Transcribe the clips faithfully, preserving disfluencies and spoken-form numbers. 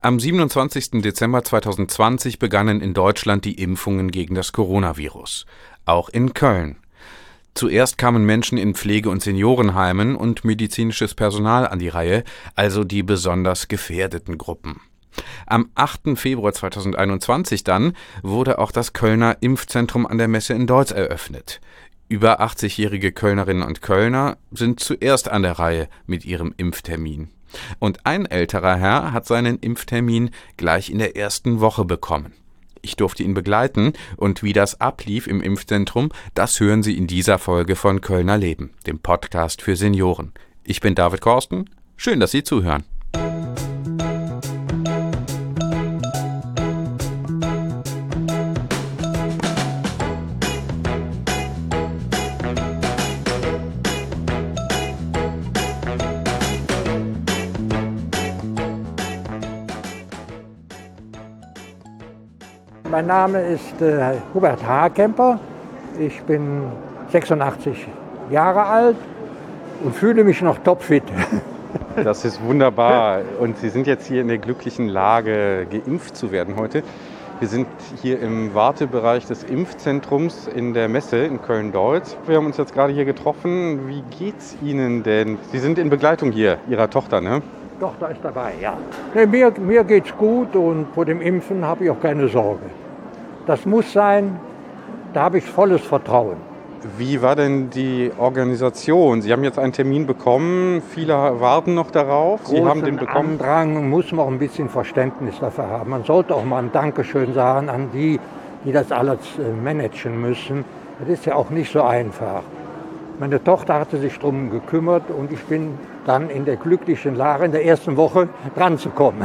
Am siebenundzwanzigsten Dezember zweitausendzwanzig begannen in Deutschland die Impfungen gegen das Coronavirus. Auch in Köln. Zuerst kamen Menschen in Pflege- und Seniorenheimen und medizinisches Personal an die Reihe, also die besonders gefährdeten Gruppen. Am achten Februar zweitausendeinundzwanzig dann wurde auch das Kölner Impfzentrum an der Messe in Deutz eröffnet. Über achtzigjährige Kölnerinnen und Kölner sind zuerst an der Reihe mit ihrem Impftermin. Und ein älterer Herr hat seinen Impftermin gleich in der ersten Woche bekommen. Ich durfte ihn begleiten und wie das ablief im Impfzentrum, das hören Sie in dieser Folge von Kölner Leben, dem Podcast für Senioren. Ich bin David Korsten, schön, dass Sie zuhören. Mein Name ist äh, Hubert Haarkemper. Ich bin sechsundachtzig Jahre alt und fühle mich noch topfit. Das ist wunderbar. Und Sie sind jetzt hier in der glücklichen Lage, geimpft zu werden heute. Wir sind hier im Wartebereich des Impfzentrums in der Messe in Köln-Deutz. Wir haben uns jetzt gerade hier getroffen. Wie geht's Ihnen denn? Sie sind in Begleitung hier, Ihrer Tochter, ne? Tochter ist dabei, ja. Nee, mir, mir geht's gut und vor dem Impfen habe ich auch keine Sorge. Das muss sein, da habe ich volles Vertrauen. Wie war denn die Organisation? Sie haben jetzt einen Termin bekommen, viele warten noch darauf. Sie Großen haben den bekommen. Andrang, muss man auch ein bisschen Verständnis dafür haben. Man sollte auch mal ein Dankeschön sagen an die, die das alles managen müssen. Das ist ja auch nicht so einfach. Meine Tochter hatte sich darum gekümmert und ich bin dann in der glücklichen Lage, in der ersten Woche dran zu kommen.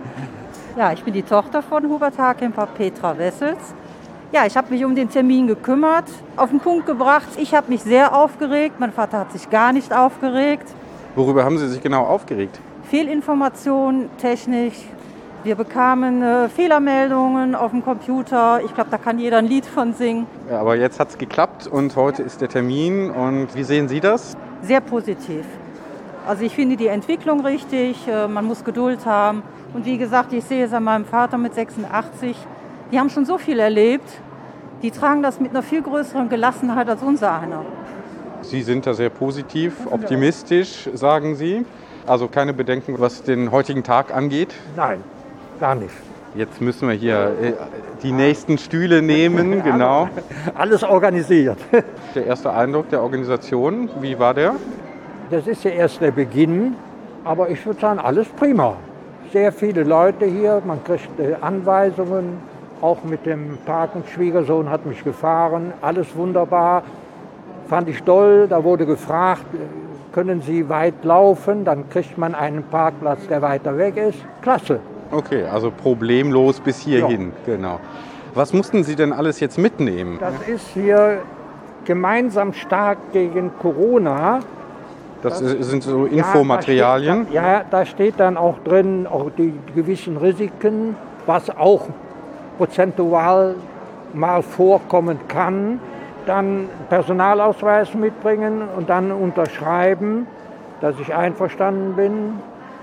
Ja, ich bin die Tochter von Hubert Haarkemper, Petra Wessels. Ja, ich habe mich um den Termin gekümmert, auf den Punkt gebracht. Ich habe mich sehr aufgeregt, mein Vater hat sich gar nicht aufgeregt. Worüber haben Sie sich genau aufgeregt? Fehlinformation, technisch. Wir bekamen äh, Fehlermeldungen auf dem Computer. Ich glaube, da kann jeder ein Lied von singen. Ja, aber jetzt hat es geklappt und heute ist der Termin. Und wie sehen Sie das? Sehr positiv. Also ich finde die Entwicklung richtig, äh, man muss Geduld haben. Und wie gesagt, ich sehe es an meinem Vater mit sechsundachtzig. Die haben schon so viel erlebt. Die tragen das mit einer viel größeren Gelassenheit als unser einer. Sie sind da sehr positiv, optimistisch, sagen Sie. Also keine Bedenken, was den heutigen Tag angeht? Nein, gar nicht. Jetzt müssen wir hier äh, die nächsten Stühle nehmen, genau. Alles organisiert. Der erste Eindruck der Organisation, wie war der? Das ist ja erst der Beginn, aber ich würde sagen, alles prima. Sehr viele Leute hier, man kriegt äh, Anweisungen, auch mit dem Patenschwiegersohn hat mich gefahren, alles wunderbar. Fand ich toll, da wurde gefragt, können Sie weit laufen, dann kriegt man einen Parkplatz, der weiter weg ist. Klasse. Okay, also problemlos bis hierhin, ja. Genau. Was mussten Sie denn alles jetzt mitnehmen? Das ist hier gemeinsam stark gegen Corona. Das, das sind so Infomaterialien? Ja, da steht, ja, da steht dann auch drin, auch die gewissen Risiken, was auch prozentual mal vorkommen kann. Dann Personalausweis mitbringen und dann unterschreiben, dass ich einverstanden bin.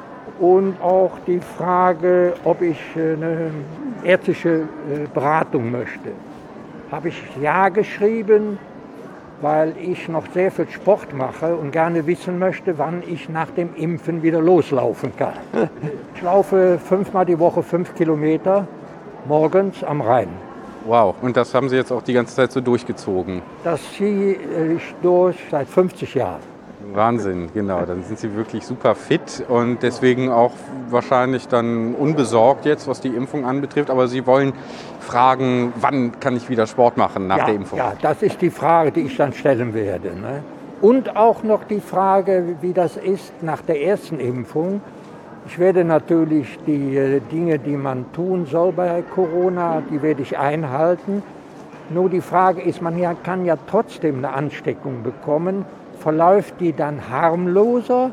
Und auch die Frage, ob ich eine ärztliche Beratung möchte. Habe ich ja geschrieben, weil ich noch sehr viel Sport mache und gerne wissen möchte, wann ich nach dem Impfen wieder loslaufen kann. Ich laufe fünfmal die Woche fünf Kilometer morgens am Rhein. Wow, und das haben Sie jetzt auch die ganze Zeit so durchgezogen? Das ziehe ich durch seit fünfzig Jahren. Wahnsinn, genau. Dann sind Sie wirklich super fit und deswegen auch wahrscheinlich dann unbesorgt jetzt, was die Impfung anbetrifft. Aber Sie wollen fragen, wann kann ich wieder Sport machen nach ja, der Impfung? Ja, das ist die Frage, die ich dann stellen werde. Ne? Und auch noch die Frage, wie das ist nach der ersten Impfung. Ich werde natürlich die äh, Dinge, die man tun soll bei Corona, die werde ich einhalten. Nur die Frage ist, man ja, kann ja trotzdem eine Ansteckung bekommen. Verläuft die dann harmloser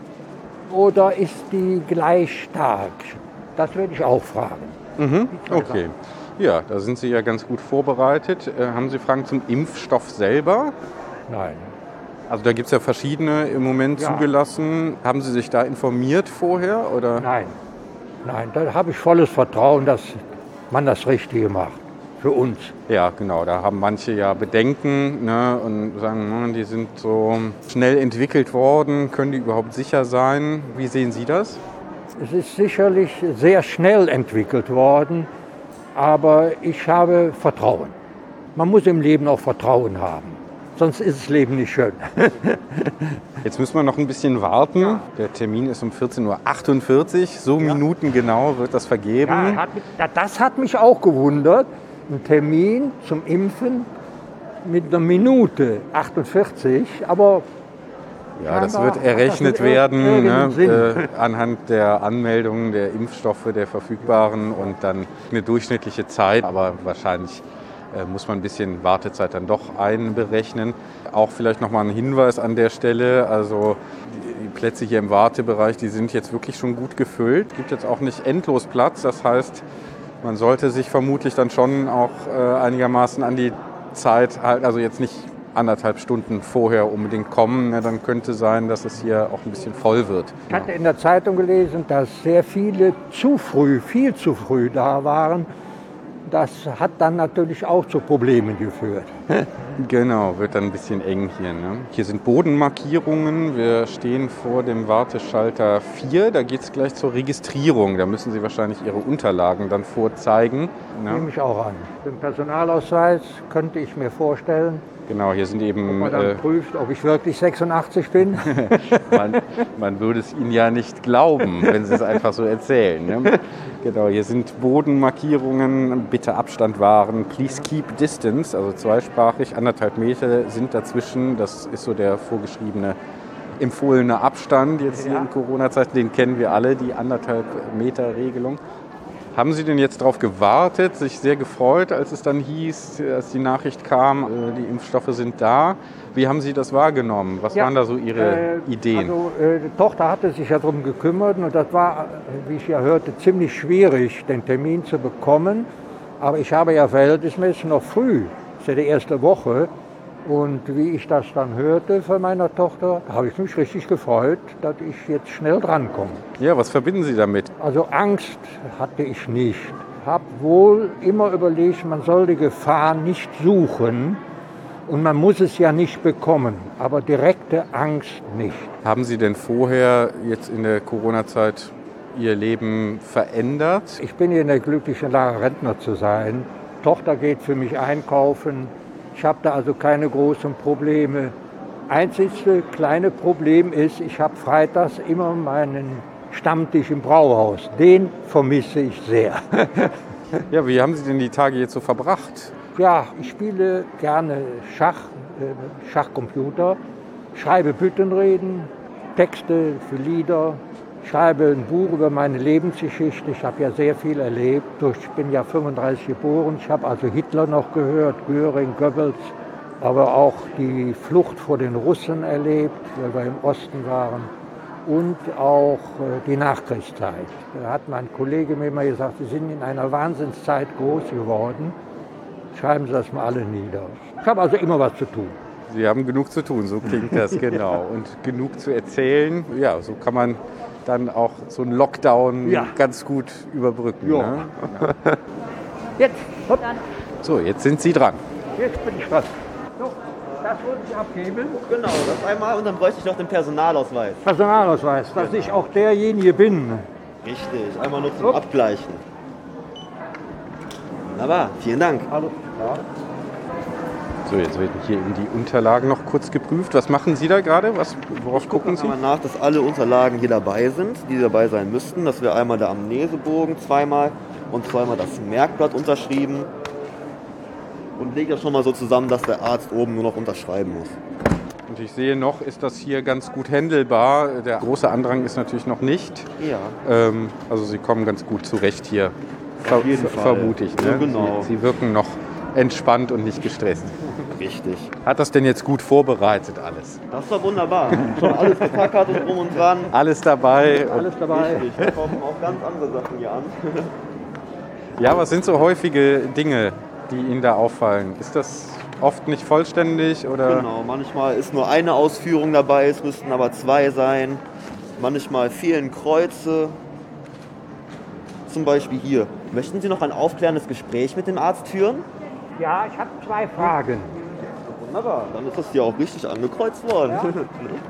oder ist die gleich stark? Das werde ich auch fragen. Mhm, okay. Ja, da sind Sie ja ganz gut vorbereitet. Äh, haben Sie Fragen zum Impfstoff selber? Nein. Also da gibt es ja verschiedene im Moment ja. zugelassen. Haben Sie sich da informiert vorher? Oder? Nein. Nein, da habe ich volles Vertrauen, dass man das Richtige macht. Für uns. Ja, genau. Da haben manche ja Bedenken, ne, und sagen, die sind so schnell entwickelt worden. Können die überhaupt sicher sein? Wie sehen Sie das? Es ist sicherlich sehr schnell entwickelt worden, aber ich habe Vertrauen. Man muss im Leben auch Vertrauen haben, sonst ist das Leben nicht schön. Jetzt müssen wir noch ein bisschen warten. Der Termin ist um vierzehn Uhr achtundvierzig. So ja. Minutengenau wird das vergeben. Ja, hat mich, das hat mich auch gewundert. Ein Termin zum Impfen mit einer Minute achtundvierzig, aber ja, das wird errechnet das werden, ne, äh, anhand der Anmeldungen der Impfstoffe, der verfügbaren und dann eine durchschnittliche Zeit, aber wahrscheinlich äh, muss man ein bisschen Wartezeit dann doch einberechnen. Auch vielleicht nochmal ein Hinweis an der Stelle, also die Plätze hier im Wartebereich, die sind jetzt wirklich schon gut gefüllt, es gibt jetzt auch nicht endlos Platz, das heißt, man sollte sich vermutlich dann schon auch äh, einigermaßen an die Zeit halten, also jetzt nicht anderthalb Stunden vorher unbedingt kommen. Ne, dann könnte sein, dass es hier auch ein bisschen voll wird. Ich hatte in der Zeitung gelesen, dass sehr viele zu früh, viel zu früh da waren. Das hat dann natürlich auch zu Problemen geführt. Genau, wird dann ein bisschen eng hier. Ne? Hier sind Bodenmarkierungen. Wir stehen vor dem Warteschalter vier. Da geht es gleich zur Registrierung. Da müssen Sie wahrscheinlich Ihre Unterlagen dann vorzeigen. Ne? Nehme ich auch an. Den Personalausweis könnte ich mir vorstellen. Genau, hier sind eben... Ob man dann äh, prüft, ob ich wirklich sechsundachtzig bin. man, man würde es Ihnen ja nicht glauben, wenn Sie es einfach so erzählen. Ne? Genau, hier sind Bodenmarkierungen, bitte Abstand wahren, please keep distance, also zweisprachig, anderthalb Meter sind dazwischen. Das ist so der vorgeschriebene, empfohlene Abstand jetzt hier ja. in Corona-Zeiten. Den kennen wir alle, die anderthalb Meter Regelung. Haben Sie denn jetzt darauf gewartet, sich sehr gefreut, als es dann hieß, als die Nachricht kam, die Impfstoffe sind da? Wie haben Sie das wahrgenommen? Was ja, waren da so Ihre äh, Ideen? Also, äh, die Tochter hatte sich ja darum gekümmert und das war, wie ich ja hörte, ziemlich schwierig, den Termin zu bekommen. Aber ich habe ja verhältnismäßig noch früh, das ist ja die erste Woche. Und wie ich das dann hörte von meiner Tochter, habe ich mich richtig gefreut, dass ich jetzt schnell drankomme. Ja, was verbinden Sie damit? Also Angst hatte ich nicht. Ich habe wohl immer überlegt, man soll die Gefahr nicht suchen und man muss es ja nicht bekommen, aber direkte Angst nicht. Haben Sie denn vorher jetzt in der Corona-Zeit Ihr Leben verändert? Ich bin hier in der glücklichen Lage, Rentner zu sein. Die Tochter geht für mich einkaufen. Ich habe da also keine großen Probleme. Einzigste kleine Problem ist, ich habe freitags immer meinen Stammtisch im Brauhaus. Den vermisse ich sehr. Ja, wie haben Sie denn die Tage jetzt so verbracht? Ja, ich spiele gerne Schach, äh, Schachcomputer, schreibe Büttenreden, Texte für Lieder, schreibe ein Buch über meine Lebensgeschichte. Ich habe ja sehr viel erlebt. Ich bin ja fünfunddreißig geboren. Ich habe also Hitler noch gehört, Göring, Goebbels, aber auch die Flucht vor den Russen erlebt, weil wir im Osten waren. Und auch die Nachkriegszeit. Da hat mein Kollege mir immer gesagt, Sie sind in einer Wahnsinnszeit groß geworden. Schreiben Sie das mal alle nieder. Ich habe also immer was zu tun. Sie haben genug zu tun, so klingt das, genau. Und genug zu erzählen. Ja, so kann man dann auch so einen Lockdown ja. ganz gut überbrücken. Ja. Ne? Ja. Jetzt, hopp. So, jetzt sind Sie dran. Jetzt bin ich dran. So, das wollte ich abgeben. Genau, das einmal und dann bräuchte ich noch den Personalausweis. Personalausweis, dass genau. ich auch derjenige bin. Richtig, einmal nur zum hopp. Abgleichen. Wunderbar, vielen Dank. Alles klar. So, jetzt werden hier eben die Unterlagen noch kurz geprüft. Was machen Sie da gerade? Was, worauf ich gucken gucke Sie? Ich gucke nach, dass alle Unterlagen hier dabei sind, die dabei sein müssten. Dass wir einmal der Amnesebogen zweimal und zweimal das Merkblatt unterschrieben. Und lege das schon mal so zusammen, dass der Arzt oben nur noch unterschreiben muss. Und ich sehe noch, ist das hier ganz gut händelbar. Der große Andrang ist natürlich noch nicht. Ja. Ähm, also Sie kommen ganz gut zurecht hier. Ver- Auf jeden Fall. Vermute ich. Ne? Ja, genau. Sie, Sie wirken noch entspannt und nicht gestresst. Richtig. Hat das denn jetzt gut vorbereitet alles? Das war wunderbar. Schon alles getackert und drum und dran. Alles dabei. Alles dabei. Richtig, da kommen auch ganz andere Sachen hier an. Ja, was sind so häufige Dinge, die Ihnen da auffallen? Ist das oft nicht vollständig? Oder? Genau, manchmal ist nur eine Ausführung dabei, es müssten aber zwei sein. Manchmal fehlen Kreuze. zum Beispiel hier. Möchten Sie noch ein aufklärendes Gespräch mit dem Arzt führen? Ja, ich habe zwei Fragen. Wunderbar, dann ist das hier auch richtig angekreuzt worden. Ja. Eine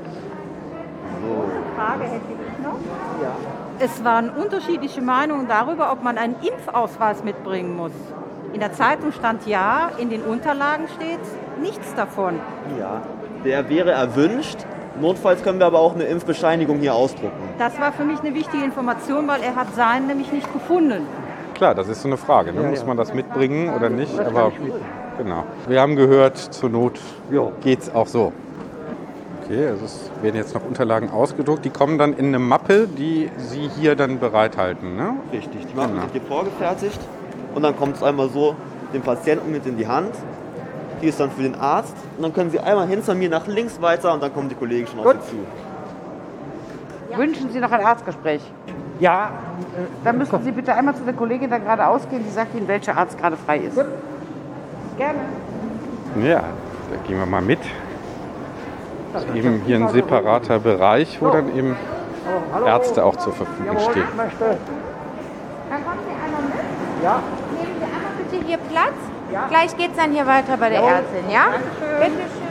Frage hätte ich noch. Ja. Es waren unterschiedliche Meinungen darüber, ob man einen Impfausweis mitbringen muss. In der Zeitung stand ja, in den Unterlagen steht nichts davon. Ja, der wäre erwünscht. Notfalls können wir aber auch eine Impfbescheinigung hier ausdrucken. Das war für mich eine wichtige Information, weil er hat seinen nämlich nicht gefunden. Klar, das ist so eine Frage. Ne? Ja, Muss ja. man das mitbringen oder nicht? Das Aber kann ich genau. Wir haben gehört, zur Not Ja. geht's auch so. Okay, also es werden jetzt noch Unterlagen ausgedruckt. Die kommen dann in eine Mappe, die Sie hier dann bereithalten, ne? Richtig, die Mappen Genau. sind hier vorgefertigt und dann kommt es einmal so dem Patienten mit in die Hand. Die ist dann für den Arzt und dann können Sie einmal hinter mir nach links weiter und dann kommen die Kollegen schon auf Gut. Sie zu. Wünschen Sie noch ein Arztgespräch? Ja, Dann müssen Sie bitte einmal zu der Kollegin da gerade ausgehen, die sagt Ihnen, welcher Arzt gerade frei ist. Gut. Gerne. Ja, da gehen wir mal mit. Das ist eben hier ein separater Bereich, wo dann eben oh, hallo. Ärzte auch zur Verfügung Jawohl, stehen. ich möchte. Dann kommen Sie einmal mit. Ja, Nehmen Sie einmal bitte hier Platz. Ja. Gleich geht es dann hier weiter bei der Jawohl. Ärztin, ja? Bitte schön.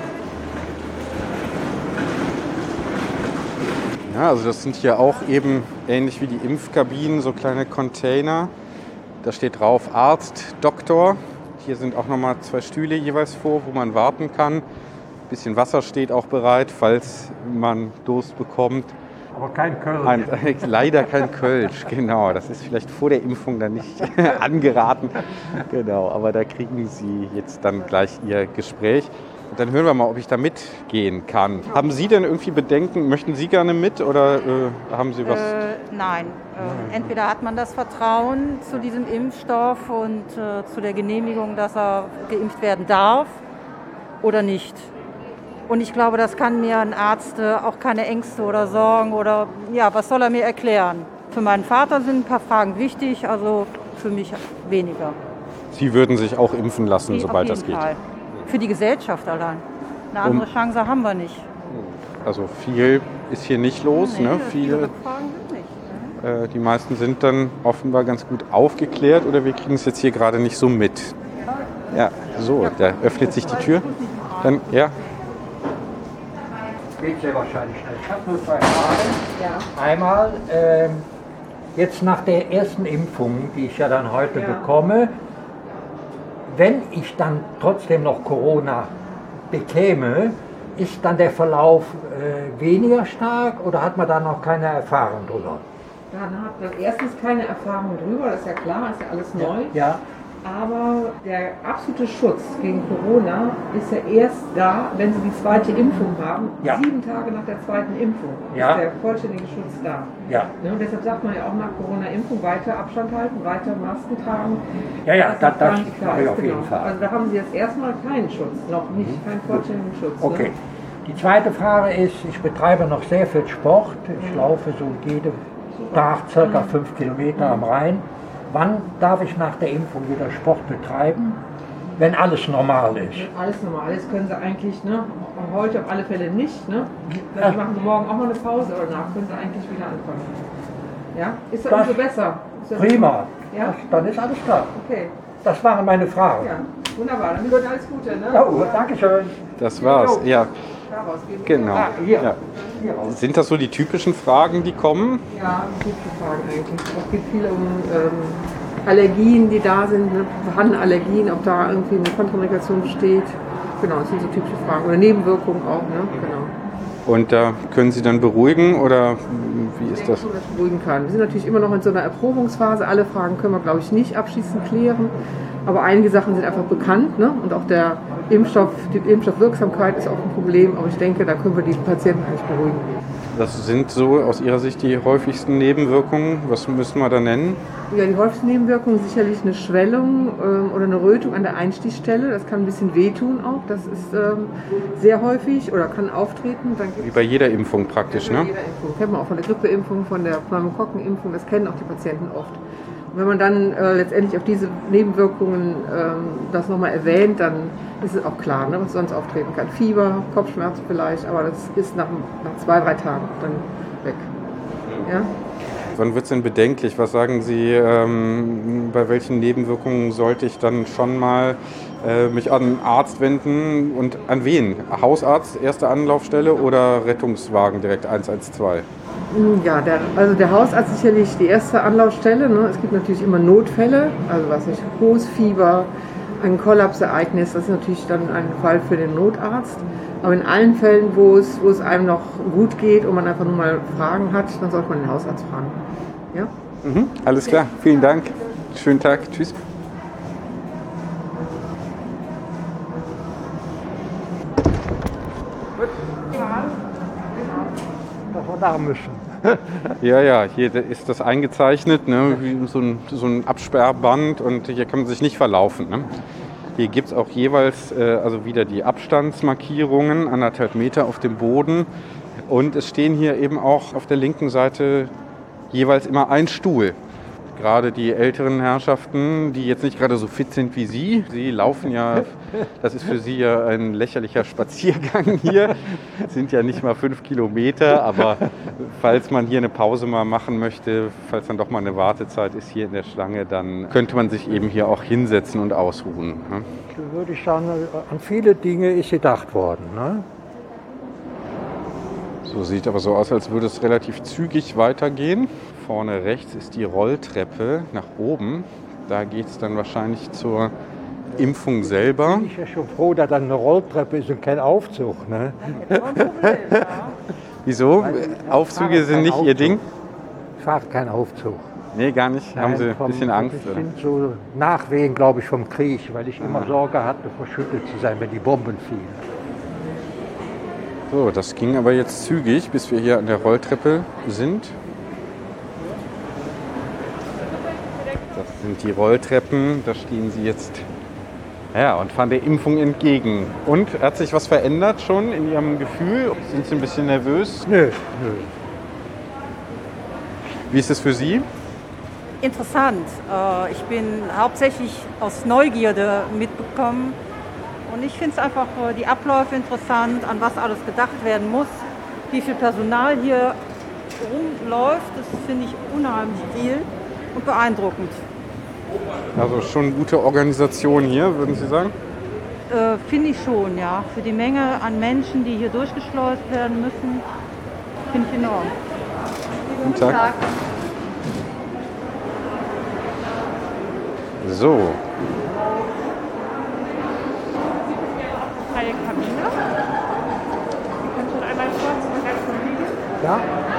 Ja, also das sind hier auch eben ähnlich wie die Impfkabinen, so kleine Container. Da steht drauf Arzt, Doktor. Hier sind auch nochmal zwei Stühle jeweils vor, wo man warten kann. Ein bisschen Wasser steht auch bereit, falls man Durst bekommt. aber kein Köln. Ein, leider kein Kölsch, genau. Das ist vielleicht vor der Impfung dann nicht angeraten. Genau, aber da kriegen Sie jetzt dann gleich Ihr Gespräch. Und dann hören wir mal, ob ich da mitgehen kann. Haben Sie denn irgendwie Bedenken? Möchten Sie gerne mit oder äh, haben Sie was? Äh, nein, äh, entweder hat man das Vertrauen zu diesem Impfstoff und äh, zu der Genehmigung, dass er geimpft werden darf oder nicht. Und ich glaube, das kann mir ein Arzt äh, auch keine Ängste oder Sorgen oder, ja, was soll er mir erklären? Für meinen Vater sind ein paar Fragen wichtig, also für mich weniger. Sie würden sich auch impfen lassen, Die sobald auf das jeden geht. Fall. Für die Gesellschaft allein. Eine andere Um- Chance haben wir nicht. Also viel ist hier nicht los. Nee, ne? viele Viele, Fragen sind nicht. äh, die meisten sind dann offenbar ganz gut aufgeklärt oder wir kriegen es jetzt hier gerade nicht so mit. Ja, so, da öffnet sich die Tür. Dann, ja, Geht sehr wahrscheinlich schnell. Ich habe nur zwei Fragen. Einmal, ähm, jetzt nach der ersten Impfung, die ich ja dann heute bekomme, wenn ich dann trotzdem noch Corona bekäme, ist dann der Verlauf äh, weniger stark oder hat man da noch keine Erfahrung drüber? Man hat man erstens keine Erfahrung drüber, das ist ja klar, ist ja alles neu. Ja, Aber der absolute Schutz gegen Corona ist ja erst da, wenn Sie die zweite Impfung haben. Ja. Sieben Tage nach der zweiten Impfung Ja. ist der vollständige Schutz da. ja. Ne, und deshalb sagt man ja auch nach Corona-Impfung weiter Abstand halten, weiter Masken tragen. Ja, ja, dass das- es das gar nicht klar mache ich ist, auf jeden genau. Fall. Also da haben Sie jetzt erstmal keinen Schutz, noch nicht, keinen vollständigen Schutz. Okay. Ne? Die zweite Frage ist, ich betreibe noch sehr viel Sport. Ich laufe so jeden Tag circa fünf Kilometer am Rhein. Wann darf ich nach der Impfung wieder Sport betreiben, wenn alles normal ist? Alles normal, alles können Sie eigentlich, ne? Heute auf alle Fälle nicht, ne? Ja. Dann machen Sie morgen auch mal eine Pause, aber danach können Sie eigentlich wieder anfangen. Ja? Ist das Das- umso besser? Ist das Prima, Ja? das, dann ist alles klar. Okay, Das waren meine Fragen. ja, wunderbar, dann wünsche ich alles Gute, ne? Ja, oh, danke schön. das war's. Ja, Daraus gehen. genau. Ah, hier. Ja. Hier raus. Sind das so die typischen Fragen, die kommen? Ja, gute Fragen eigentlich. Es geht viel um ähm, Allergien, die da sind, ne? Vorhandene Allergien, ob da irgendwie eine Kontraindikation besteht. Genau, das sind so typische Fragen. Oder Nebenwirkungen auch, ne? Genau. Und da können Sie dann beruhigen oder wie ist das? So, dass ich beruhigen kann. Wir sind natürlich immer noch in so einer Erprobungsphase. Alle Fragen können wir, glaube ich, nicht abschließend klären. Aber einige Sachen sind einfach bekannt. Ne? Und auch der Impfstoff, die Impfstoffwirksamkeit ist auch ein Problem. Aber ich denke, da können wir die Patienten eigentlich beruhigen. Das sind so aus Ihrer Sicht die häufigsten Nebenwirkungen. Was müssen wir da nennen? Ja, die häufigsten Nebenwirkungen sind sicherlich eine Schwellung ähm, oder eine Rötung an der Einstichstelle. Das kann ein bisschen wehtun auch. Das ist ähm, sehr häufig oder kann auftreten. Dann Wie bei jeder Impfung praktisch, Ja, ne? jeder Impfung. Kennt man auch von der Grippeimpfung, von der Pneumokokkenimpfung, das kennen auch die Patienten oft. Und wenn man dann äh, letztendlich auf diese Nebenwirkungen ähm, das nochmal erwähnt, dann ist es auch klar, ne, was sonst auftreten kann. Fieber, Kopfschmerzen vielleicht, aber das ist nach, nach zwei, drei Tagen dann weg. Ja? Wann wird es denn bedenklich? Was sagen Sie, ähm, bei welchen Nebenwirkungen sollte ich dann schon mal äh, mich an einen Arzt wenden und an wen? Hausarzt, erste Anlaufstelle oder Rettungswagen direkt eins eins zwei? Ja, der, also der Hausarzt ist sicherlich die erste Anlaufstelle. Ne? Es gibt natürlich immer Notfälle, also was nicht, hohes Fieber, ein Kollapsereignis, das ist natürlich dann ein Fall für den Notarzt. Aber in allen Fällen, wo es, wo es einem noch gut geht und man einfach nur mal Fragen hat, dann sollte man den Hausarzt fragen. Ja? Mhm, alles klar, vielen Dank. Schönen Tag, tschüss. Dass wir da müssen. Ja, ja, hier ist das eingezeichnet, ne, wie so ein, so ein Absperrband und hier kann man sich nicht verlaufen. Ne? Hier gibt es auch jeweils äh, also wieder die Abstandsmarkierungen, anderthalb Meter auf dem Boden. Und es stehen hier eben auch auf der linken Seite jeweils immer ein Stuhl. Gerade die älteren Herrschaften, die jetzt nicht gerade so fit sind wie Sie, Sie laufen ja, das ist für Sie ja ein lächerlicher Spaziergang hier, sind ja nicht mal fünf Kilometer, aber falls man hier eine Pause mal machen möchte, falls dann doch mal eine Wartezeit ist hier in der Schlange, dann könnte man sich eben hier auch hinsetzen und ausruhen. Ne? Da würde ich sagen, an viele Dinge ist gedacht worden. Ne? So sieht aber so aus, als würde es relativ zügig weitergehen. Vorne rechts ist die Rolltreppe nach oben. Da geht es dann wahrscheinlich zur Impfung selber. Ich bin ja schon froh, dass das eine Rolltreppe ist und kein Aufzug. Ne? Wieso? Aufzüge sind nicht Ihr Ding? Ich fahre keinen Aufzug. Nee, gar nicht. Haben Sie ein bisschen Angst? Ich bin so Nachwehen, glaube ich, vom Krieg, weil ich immer Sorge hatte, verschüttet zu sein, wenn die Bomben fielen. So, das ging aber jetzt zügig, bis wir hier an der Rolltreppe sind. Das sind die Rolltreppen, da stehen Sie jetzt ja, und fahren der Impfung entgegen. Und hat sich was verändert schon in Ihrem Gefühl? Sind Sie ein bisschen nervös? Nö, nö. Wie ist es für Sie? Interessant. Ich bin hauptsächlich aus Neugierde mitbekommen. Und ich finde es einfach die Abläufe interessant, an was alles gedacht werden muss, wie viel Personal hier rumläuft. Das finde ich unheimlich viel und beeindruckend. Also schon eine gute Organisation hier, würden Sie sagen? Äh, finde ich schon, ja. Für die Menge an Menschen, die hier durchgeschleust werden müssen, finde ich enorm. Guten Tag. Guten Tag. So. Freie Kabine. Sie können schon einmal kurz und ganz liegen. Ja?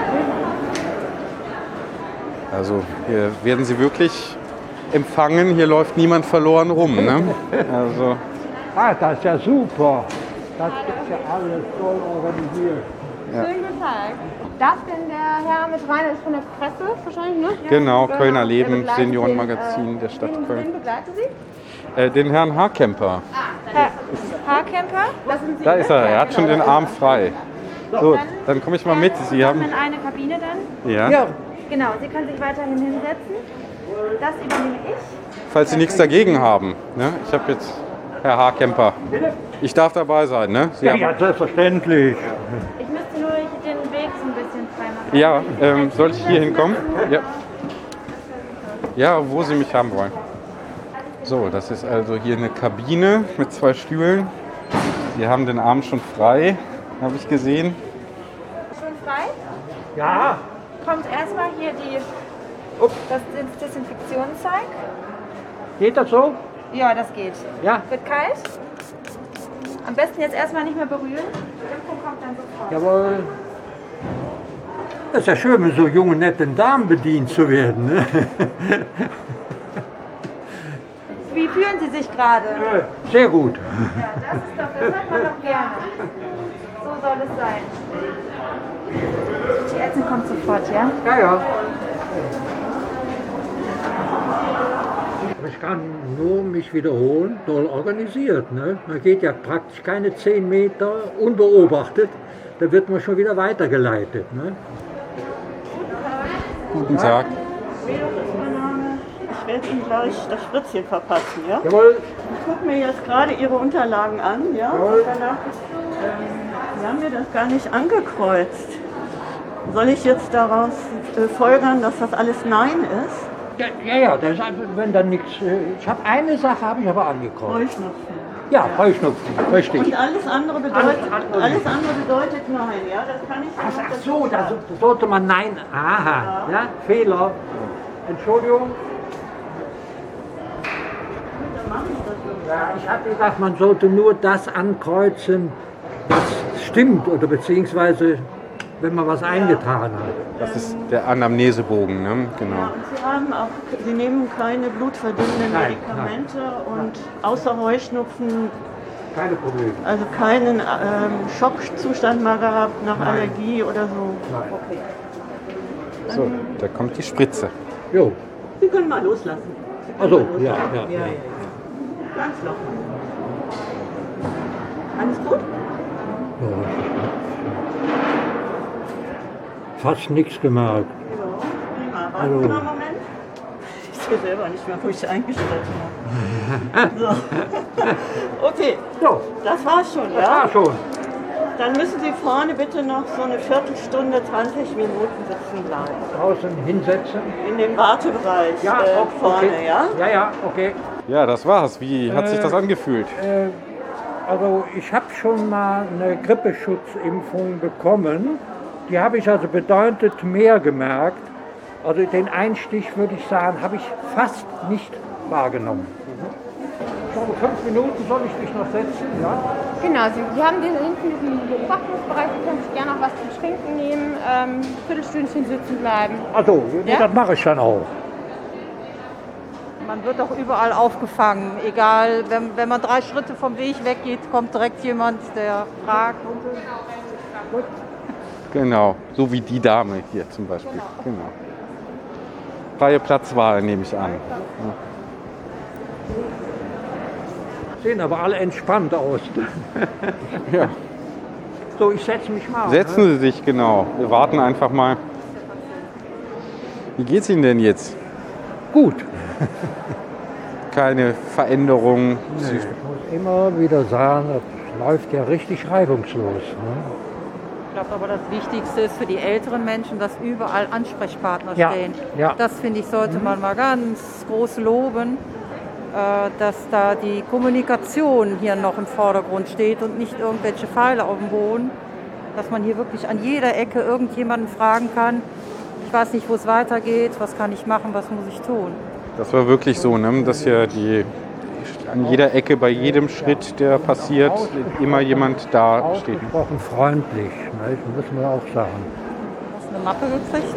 Also hier werden Sie wirklich empfangen. Hier läuft niemand verloren rum. Ne? Also. Ah, das ist ja super. Das ist ja alles toll organisiert. Ja. Schönen guten Tag. Darf denn der Herr mit rein? Das ist von der Presse wahrscheinlich, ne? Ja. Genau, genau. Kölner Leben, Seniorenmagazin äh, der Stadt wen, Köln. Wen begleiten Sie? Äh, den Herrn Haarkemper. Ah, Herr Haarkemper? Das sind Sie, Da ne? ist er, er hat schon den Arm frei. So, dann komme ich mal mit. Sie haben. in eine Kabine dann? Ja. Ja. Genau, Sie können sich weiterhin hinsetzen. Das übernehme ich. Falls Sie nichts dagegen haben. Ne? Ich habe jetzt Herr Haarkemper. Ich darf dabei sein, ne? Sie Ja, haben, ja, selbstverständlich. Ich müsste nur den Weg so ein bisschen frei machen. ja, ähm, soll ich hier hinkommen? Ja. Ja, wo Sie mich haben wollen. So, das ist also hier eine Kabine mit zwei Stühlen. Sie haben den Arm schon frei, habe ich gesehen. Schon frei? Ja. Kommt erstmal hier die, das Desinfektionszeug. Geht das so? Ja, das geht. Ja. Wird kalt. Am besten jetzt erstmal nicht mehr berühren. Die Impfung kommt dann sofort. Jawohl. Das ist ja schön, mit so jungen, netten Damen bedient zu werden. Ne? Wie fühlen Sie sich gerade? Sehr gut. Ja, das ist doch, das hört man doch gerne. So soll es sein. Die Ärztin kommt sofort, ja? Ja, ja. Ich kann nur mich wiederholen, toll organisiert. Ne? Man geht ja praktisch keine zehn Meter unbeobachtet, da wird man schon wieder weitergeleitet. Ne? Guten Tag. Ich werde Ihnen gleich das Spritzchen verpassen, ja? Jawohl. Ich gucke mir jetzt gerade Ihre Unterlagen an, ja? Jawohl. Danach, ähm, Sie haben mir das gar nicht angekreuzt. Soll ich jetzt daraus äh, folgern, dass das alles Nein ist? Ja, ja, ja das ist, einfach, wenn dann nichts. Ich habe eine Sache, habe ich aber angekreuzt. Heuschnupfen. Ja, Heuschnupfen, richtig. Und alles andere bedeutet, alles andere, alles andere bedeutet Nein, ja? Das kann ich Ach, ach so, da sollte man Nein. Aha, ja, ja Fehler. Entschuldigung. Ja, ich habe gesagt, man sollte nur das ankreuzen, was stimmt oder beziehungsweise wenn man was eingetragen hat. Das ist der Anamnesebogen, ne? Genau. Ja, und Sie haben auch, Sie nehmen keine blutverdünnenden Nein, Medikamente nein. und außer Heuschnupfen keine Probleme. Also keinen ähm, Schockzustand mal gehabt nach Nein. Allergie oder so. Nein. Okay. So, da kommt die Spritze. Jo. Sie können mal loslassen. Sie können Also, mal loslassen. ja, ja, ja, ja. ja. Ganz locker. Alles gut? Ja. Fast nichts gemerkt. Ja, prima. Warten Hallo. Sie mal einen Moment. Ich sehe selber nicht mehr, wo ich eingestellt habe. So. Okay, So, das war's schon, das ja? war schon. Dann müssen Sie vorne bitte noch so eine Viertelstunde, zwanzig Minuten sitzen bleiben. Draußen hinsetzen. In dem Wartebereich Ja, äh, okay. vorne, ja? Ja, ja, okay. Ja, das war's. Wie hat sich das angefühlt? Äh, also ich habe schon mal eine Grippeschutzimpfung bekommen. Die habe ich also bedeutend mehr gemerkt. Also den Einstich, würde ich sagen, habe ich fast nicht wahrgenommen. Ich glaube, fünf Minuten soll ich mich noch setzen, ja? Genau, Sie, Sie haben den hinten diesen Beobachtungsbereich, Sie können sich gerne noch was zum Trinken nehmen, ähm, Viertelstündchen sitzen bleiben. Also, Ja? das mache ich dann auch. Man wird auch überall aufgefangen. Egal, wenn, wenn man drei Schritte vom Weg weggeht, kommt direkt jemand, der fragt. Genau, so wie die Dame hier zum Beispiel. Genau. Freie Platzwahl nehme ich an. Ja. Sehen aber alle entspannt aus. Ja. So, ich setze mich mal. Setzen Ne? Sie sich, genau. Wir warten einfach mal. Wie geht's Ihnen denn jetzt? Gut. Keine Veränderung? Nee, ich muss immer wieder sagen, das läuft ja richtig reibungslos. Ne? Ich glaube aber, das Wichtigste ist für die älteren Menschen, dass überall Ansprechpartner Ja, stehen. ja. Das, finde ich, sollte man mal ganz groß loben, äh, dass da die Kommunikation hier noch im Vordergrund steht und nicht irgendwelche Pfeile auf dem Boden. Dass man hier wirklich an jeder Ecke irgendjemanden fragen kann, ich weiß nicht, wo es weitergeht, was kann ich machen, was muss ich tun. Das war wirklich so, ne? Dass hier die, an jeder Ecke, bei jedem Schritt, der passiert, immer jemand da steht. Ausgesprochen freundlich, ne? Das muss man auch sagen. Hast du eine Mappe gekriegt?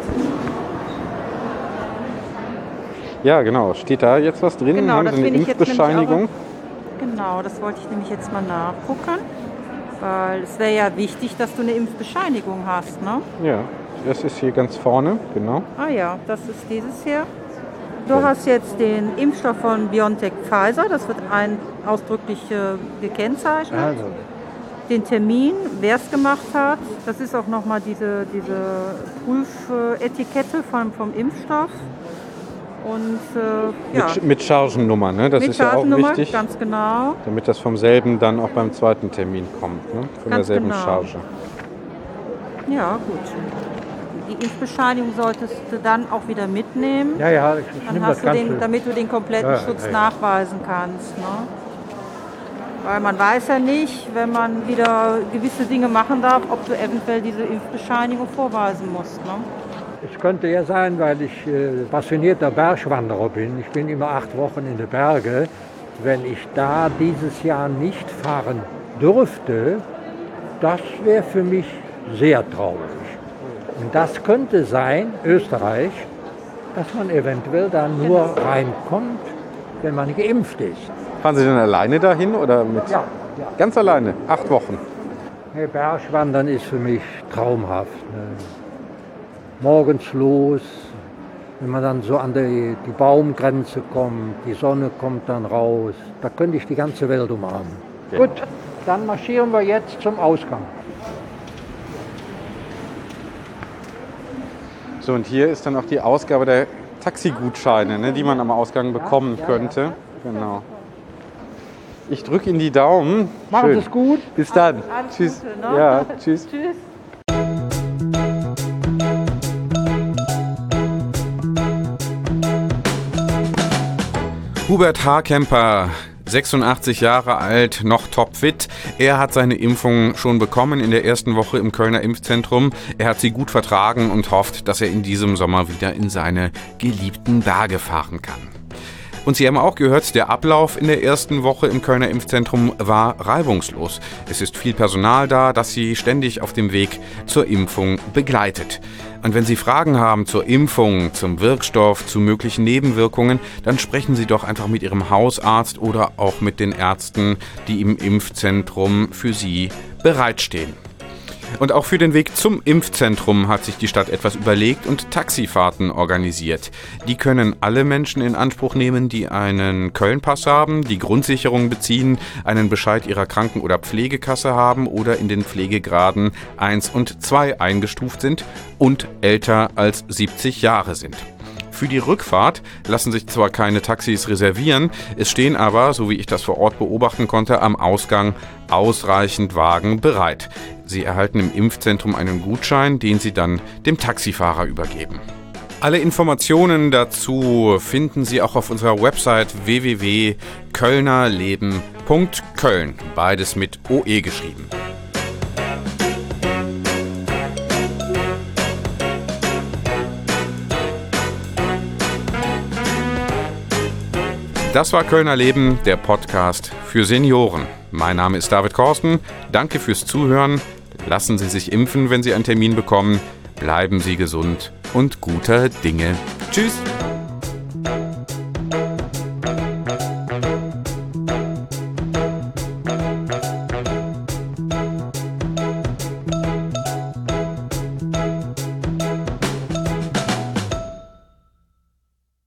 Ja, genau. Steht da jetzt was drin? Genau, Haben das Sie eine finde ich jetzt nämlich Impfbescheinigung? auch- Genau, das wollte ich nämlich jetzt mal nachgucken. Weil es wäre ja wichtig, dass du eine Impfbescheinigung hast, ne? Ja, das ist hier ganz vorne, genau. Ah ja, das ist dieses hier. Du hast jetzt den Impfstoff von BioNTech Pfizer, das wird ein ausdrücklich äh, gekennzeichnet. Also, Den Termin, wer es gemacht hat, das ist auch nochmal diese, diese Prüfetikette vom, vom Impfstoff. Und äh, ja, Mit, mit Chargennummer, ne? Das mit ist ja auch Chargennummer, wichtig, ganz genau. damit das vom selben dann auch beim zweiten Termin kommt, ne? Von Ganz derselben genau. Charge. Ja, gut. Die Impfbescheinigung solltest du dann auch wieder mitnehmen. ja, ja, ich, ich Dann nehme hast das du Ganze. den, damit du den kompletten Ja, ja, Schutz ja. nachweisen kannst. Ne? Weil man weiß ja nicht, wenn man wieder gewisse Dinge machen darf, ob du eventuell diese Impfbescheinigung vorweisen musst. Ne? Es könnte ja sein, weil ich äh, passionierter Bergwanderer bin. Ich bin immer acht Wochen in den Bergen. Wenn ich da dieses Jahr nicht fahren dürfte, das wäre für mich sehr traurig. Und das könnte sein, Österreich, dass man eventuell da nur reinkommt, wenn man geimpft ist. Fahren Sie denn alleine dahin oder mit? Ja, ja. Ganz alleine, acht Wochen. Hey, Bergwandern ist für mich traumhaft. Ne? Morgens los, wenn man dann so an die, die Baumgrenze kommt, die Sonne kommt dann raus, da könnte ich die ganze Welt umarmen. Ja. Gut, dann marschieren wir jetzt zum Ausgang. So, und hier ist dann auch die Ausgabe der Taxigutscheine, ne, die man am Ausgang bekommen könnte. Genau. Ich drücke Ihnen die Daumen. Machen Sie Schön. es gut. Bis dann. Alles Tschüss. Gute, ne? Ja, tschüss. Tschüss. Hubert Harkemper, sechsundachtzig Jahre alt, noch topfit. Er hat seine Impfung schon bekommen in der ersten Woche im Kölner Impfzentrum. Er hat sie gut vertragen und hofft, dass er in diesem Sommer wieder in seine geliebten Berge fahren kann. Und Sie haben auch gehört, der Ablauf in der ersten Woche im Kölner Impfzentrum war reibungslos. Es ist viel Personal da, das Sie ständig auf dem Weg zur Impfung begleitet. Und wenn Sie Fragen haben zur Impfung, zum Wirkstoff, zu möglichen Nebenwirkungen, dann sprechen Sie doch einfach mit Ihrem Hausarzt oder auch mit den Ärzten, die im Impfzentrum für Sie bereitstehen. Und auch für den Weg zum Impfzentrum hat sich die Stadt etwas überlegt und Taxifahrten organisiert. Die können alle Menschen in Anspruch nehmen, die einen Köln-Pass haben, die Grundsicherung beziehen, einen Bescheid ihrer Kranken- oder Pflegekasse haben oder in den Pflegegraden eins und zwei eingestuft sind und älter als siebzig Jahre sind. Für die Rückfahrt lassen sich zwar keine Taxis reservieren, es stehen aber, so wie ich das vor Ort beobachten konnte, am Ausgang ausreichend Wagen bereit. Sie erhalten im Impfzentrum einen Gutschein, den Sie dann dem Taxifahrer übergeben. Alle Informationen dazu finden Sie auch auf unserer Website w w w punkt kölnerleben punkt köln, beides mit O E geschrieben. Das war Kölner Leben, der Podcast für Senioren. Mein Name ist David Korsten. Danke fürs Zuhören. Lassen Sie sich impfen, wenn Sie einen Termin bekommen. Bleiben Sie gesund und guter Dinge. Tschüss.